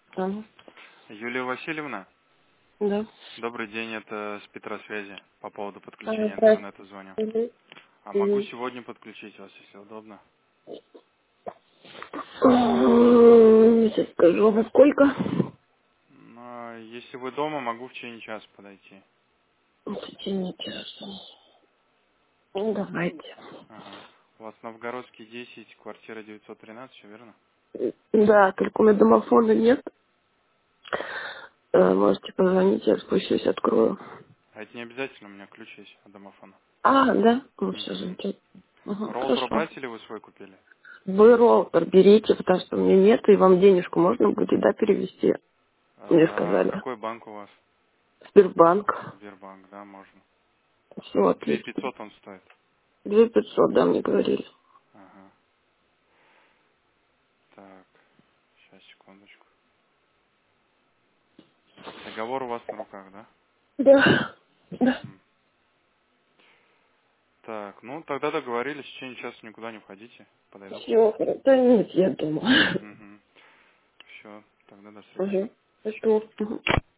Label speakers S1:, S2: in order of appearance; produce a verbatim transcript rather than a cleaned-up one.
S1: Ага.
S2: Юлия Васильевна,
S1: Да.
S2: добрый день, это с Петросвязи. По поводу
S1: А,
S2: подключения
S1: здравствуйте.
S2: интернета звоню.
S1: Мгм.
S2: А могу
S1: Мгм.
S2: сегодня подключить вас, если удобно?
S1: М, Сейчас скажу, а во сколько?
S2: Но если вы дома, могу в течение часа подойти.
S1: В течение часа. Ну, давайте.
S2: Ага. У вас Новгородский десять, квартира девятьсот тринадцать, все верно?
S1: Да, только у меня домофона нет. Э, Можете позвонить, я спущусь, открою.
S2: А это не обязательно, у меня ключ есть от домофона.
S1: А, да? Ну, все
S2: Угу.
S1: замечательно. Ага,
S2: Роутер
S1: хорошо.
S2: брать или вы свой купили?
S1: Вы роутер берите, потому что у меня нет, и вам денежку можно будет, да, перевести. Мне
S2: А,
S1: сказали.
S2: какой банк у вас?
S1: Сбербанк.
S2: Сбербанк, да, можно.
S1: Все
S2: Две
S1: отлично.
S2: пятьсот он стоит.
S1: Две пятьсот, да, мне говорили.
S2: Ага. Так, сейчас, секундочку. Договор у вас на руках, да?
S1: Да. Да.
S2: Угу. Так, ну тогда договорились, в течение часа никуда не входите. Подойду к вам.
S1: Все, да нет, я дома.
S2: Угу. Все, тогда до встречи.
S1: Угу. Что?